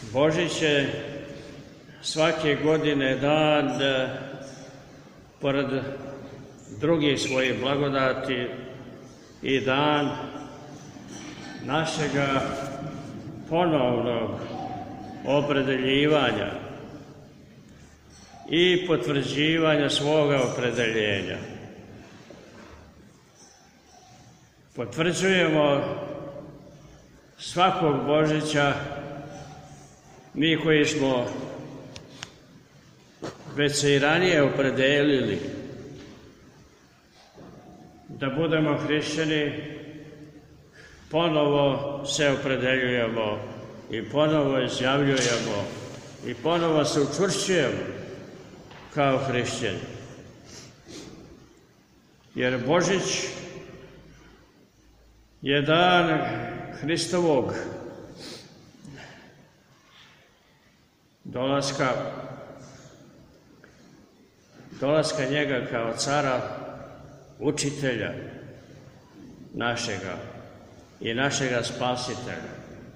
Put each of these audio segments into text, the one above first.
Božić je svake godine dan, pored drugih svojih blagodati, i dan našega ponovnog opredeljivanja i potvrđivanja svoga opredeljenja. Potvrđujemo svakog Božića mi koji smo već se i ranije opredelili da budemo hrišćani, ponovo se opredeljujemo i ponovo izjavljujemo i ponovo se učvršćujemo kao hrišćani. Jer Božić je dan Hristovog dolaska njega kao cara, učitelja našega i našega spasitelja.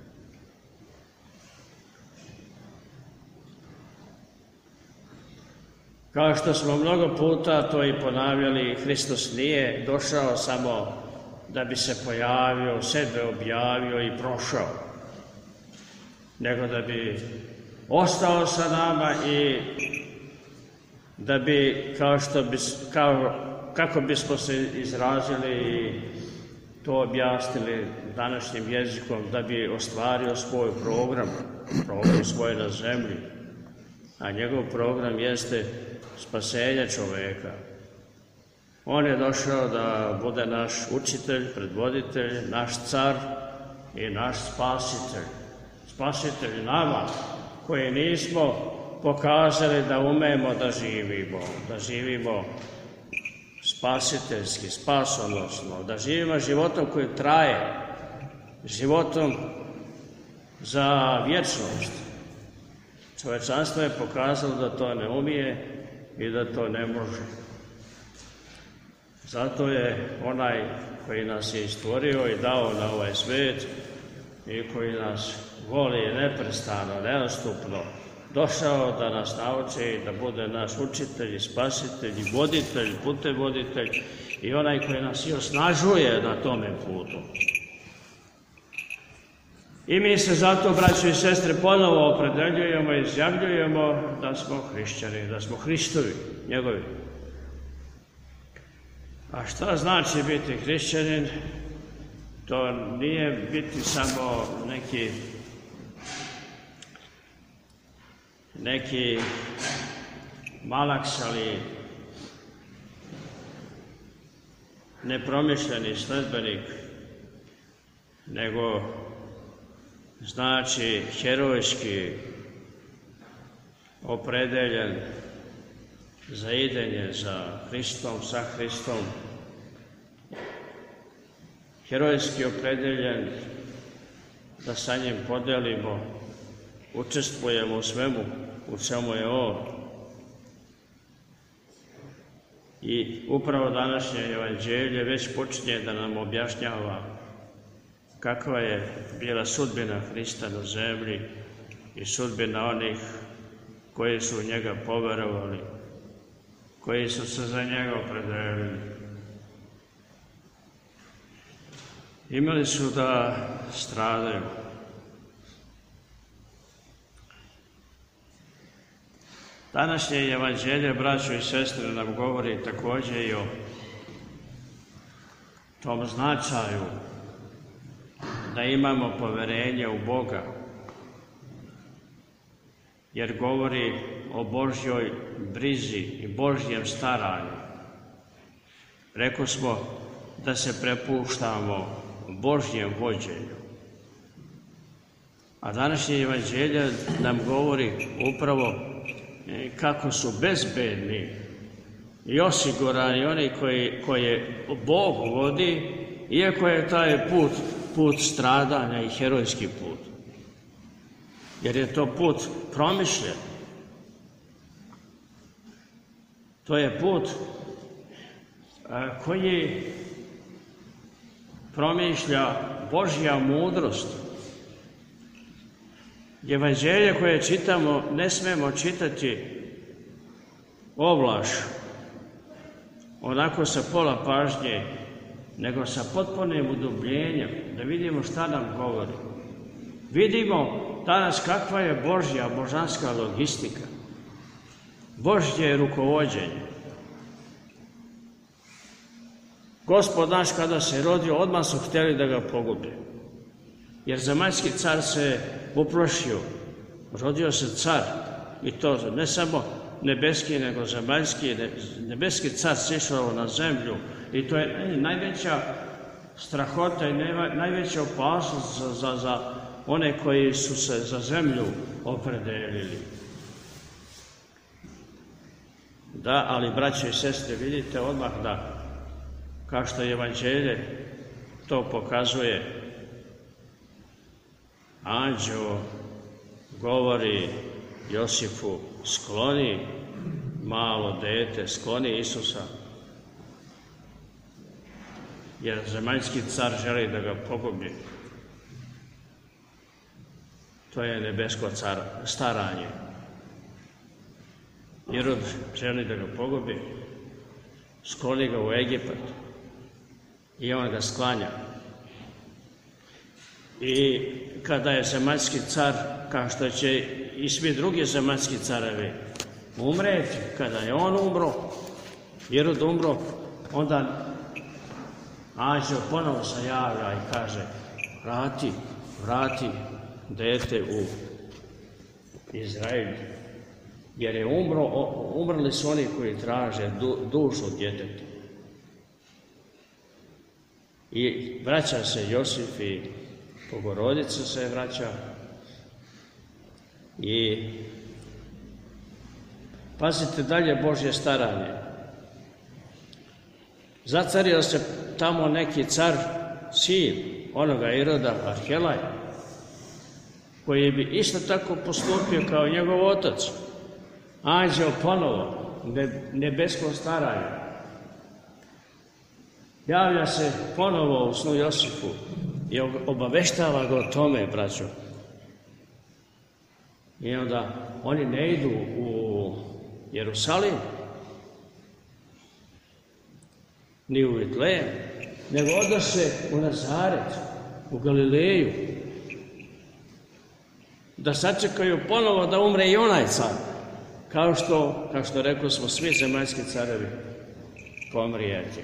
Kao što smo mnogo puta to i ponavljali, Hristos nije došao samo da bi se pojavio, sebe objavio i prošao, nego da bi ostao sa nama i da bi, kako bismo se izrazili i to objasnili današnjim jezikom, da bi ostvario svoj program svoj na zemlji, a njegov program jeste spasenje čoveka. On je došao da bude naš učitelj, predvoditelj, naš car i naš spasitelj. Spasitelj nama koji nismo pokazali da umemo da živimo spasiteljski, spasonosno, da živimo životom koji traje, životom za vječnost. Čovečanstvo je pokazalo da to ne umije i da to ne može. Zato je onaj koji nas je stvorio i dao na ovaj svijet i koji nas voli neprestano, neostupno, došao da nas nauči da bude naš učitelj i spasitelj i voditelj, putevoditelj i onaj koji nas i osnažuje na tome putu. I mi se zato, braćo i sestre, ponovo opredeljujemo i izjavljujemo da smo hrišćani, da smo Hristovi, njegovi. A šta znači biti hrišćanin? To nije biti samo neki malaks, ali nepromišljeni sledbenik, nego znači herojski opredeljen za idenje za Hristom, sa Hristom, herojski opredeljen da sa njim podelimo, učestvujemo u svemu u čemu je on. I upravo današnje evanđelje već počinje da nam objašnjava kakva je bila sudbina Hrista na zemlji i sudbina onih koji su u njega poverovali, koji su se za njega opredelili. Imali su da stradaju. Današnje evanđelje, braćo i sestre, nam govori također i o tom značaju da imamo poverenje u Boga, jer govori o Božjoj brizi i Božjem staranju. Rekli smo da se prepuštamo Božjem vođenju. A današnje evanđelje nam govori upravo kako su bezbedni i osigurani oni koje Bog vodi, iako je taj put stradanja i herojski put. Jer je to put promišljen. To je put koji promišlja Božja mudrost. Evanđelje koje čitamo ne smemo čitati ovlaš, onako sa pola pažnje, nego sa potpunim udubljenjem, da vidimo šta nam govori. Vidimo danas kakva je Božja, božanska logistika, Božje rukovođenje. Gospod naš kada se rodio, odmah su htjeli da ga pogube. Jer zemaljski car se uplašio. Rodio se car, i to ne samo nebeski, nego zemaljski. Nebeski car sišao na zemlju i to je najveća strahota i najveća opasnost za one koji su se za zemlju opredelili. Da, ali braće i sestre, vidite odmah da, kao što Evanđelje to pokazuje, anđeo govori Josifu, skloni malo dete, skloni Isusa, jer zemaljski car želi da ga pogubi. To je nebesko staranje. Irod želi da ga pogubi, skloni ga u Egipat i on ga sklanja. I kada je zemaljski car, kao što će i svi drugi zemaljski carevi umreti, kada je on umro, Irod umro, onda anđeo ponovo se javlja i kaže, vrati dete u Izrael, jer je umrli su oni koji traže dušu djeteta. I vraća se Josif i Bogorodica se vraća i pazite dalje Božje staranje. Zacario se tamo neki car, sin onoga Iroda, Arhelaj, koji bi isto tako postupio kao njegov otac. Anđeo ponovo, nebesko staranje. Javlja se ponovo u snu Josifu i obaveštava ga o tome, braćo. I onda oni ne idu u Jerusalim, ni u Vitlejem, nego odnose u Nazaret, u Galileju, da sačekaju ponovo da umre i onaj car, kao što rekli smo, svi zemaljski carevi pomrijeti.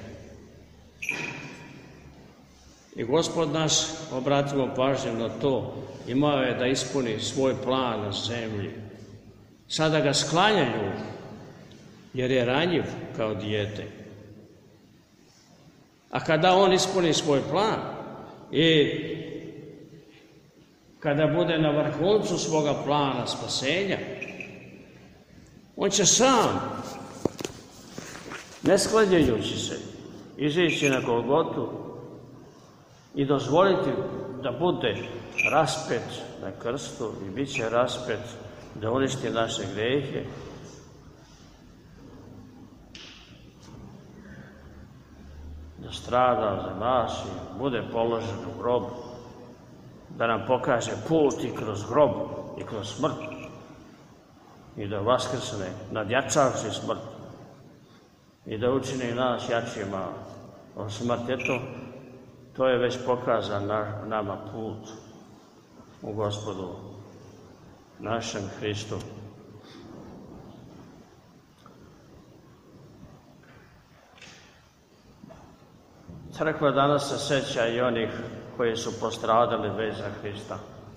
I Gospod nas, obratimo pažnju na to, imao je da ispuni svoj plan na zemlji. Sada ga sklanjaju, jer je ranjiv kao dijete. A kada on ispuni svoj plan i kada bude na vrhuncu svoga plana spasenja, on će sam, ne sklanjajući se, izići na Golgotu i dozvoliti da bude raspet na krstu i bit će raspet da uništi naše grehe. Da strada za nas i bude položen u grob, da nam pokaže put i kroz grob i kroz smrt i da vaskrsne nadjačavši smrt i da učini nas jačima od smrti. Eto, to je već pokazan nama put u Gospodu našem Hristu. Crkva danas se seća i onih koji su postradali već za Hrista.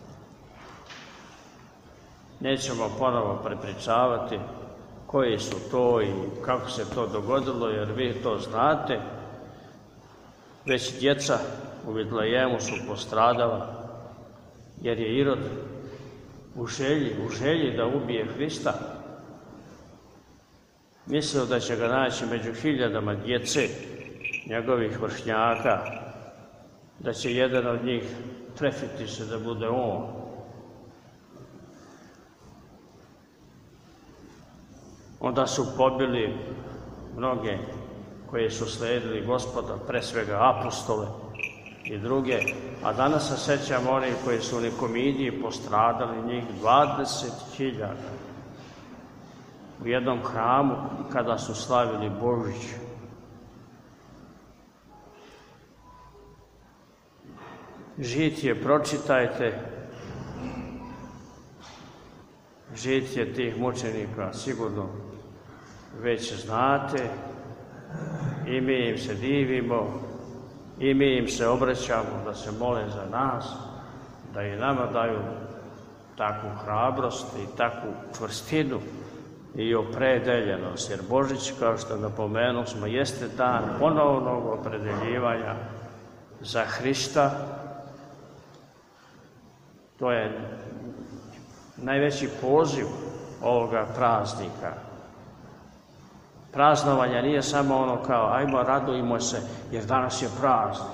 Nećemo ponovo prepričavati koji su to i kako se to dogodilo, jer vi to znate. Već djeca u Vitlejemu su postradala, jer je Irod u želji da ubije Hrista mislio da će ga naći među hiljadama djece, njegovih vršnjaka, da će jedan od njih trefiti se da bude on. Onda su pobili mnoge koji su slijedili Gospoda, pre svega apostole i druge, A danas se sećamo onih koji su u Nikomidiji postradali, njih 20.000 u jednom hramu kada su slavili Božić. Žitije pročitajte, žitije tih mučenika sigurno već znate i mi im se divimo i mi im se obraćamo da se mole za nas, da i nama daju takvu hrabrost i takvu čvrstinu i opredeljenost, jer Božić, kao što napomenuli smo, jeste dan ponovnog opredeljivanja za Hrista. To je najveći poziv ovoga praznika. Praznovanje nije samo ono kao ajmo radujmo se jer danas je praznik.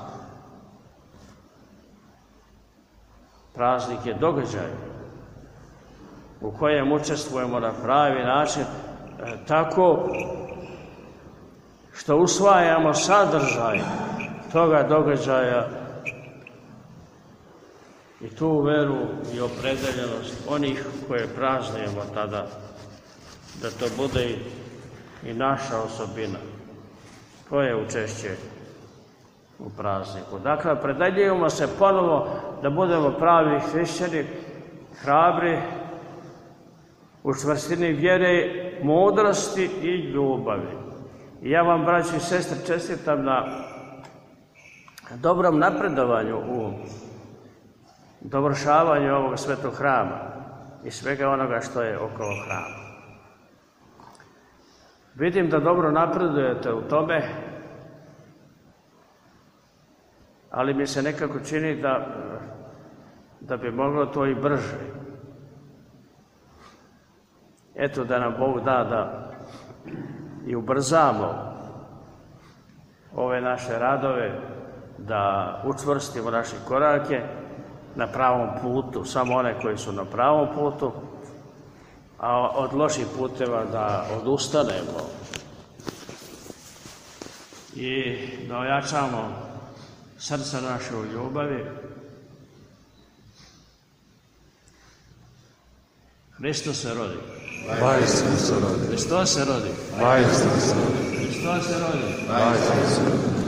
Praznik je događaj u kojem učestvujemo na pravi način tako što usvajamo sadržaj toga događaja i tu veru i opredeljenost onih koje praznujemo tada, da to bude i naša osobina. To je učešće u prazniku. Dakle, opredeljujemo se ponovo da budemo pravi hrišćani, hrabri, u čvrstini vjere, mudrosti i ljubavi. I ja vam, braći i sestre, čestitam na dobrom napredovanju u dovršavanju ovog svetog hrama i svega onoga što je okolo hrama. Vidim da dobro napredujete u tome, ali mi se nekako čini da bi moglo to i brže. Eto, da nam Bog da i ubrzamo ove naše radove, da učvrstimo naše korake na pravom putu, samo one koji su na pravom putu, a od loših puteva da odustanemo i da ojačamo srca naše u ljubavi. Hristos se rodi. Hristos se rodi. Hristos se rodi. Hristos se rodi. Hristos se rodi. Hristos se rodi.